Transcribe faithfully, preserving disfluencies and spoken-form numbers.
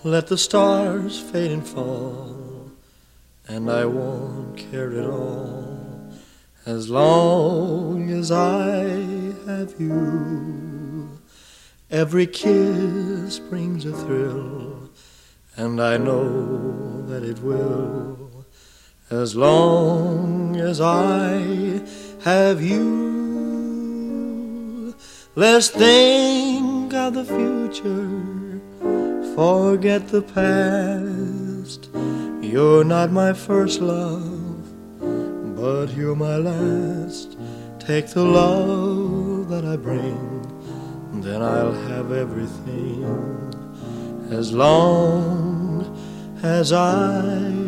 Let the stars fade and fall, and I won't care at all, as long as I have you. Every kiss brings a thrill, and I know that it will, as long as I have you. Let's think of the future, forget the past. You're not my first love, but you're my last. Take the love that I bring, then I'll have everything, as long as I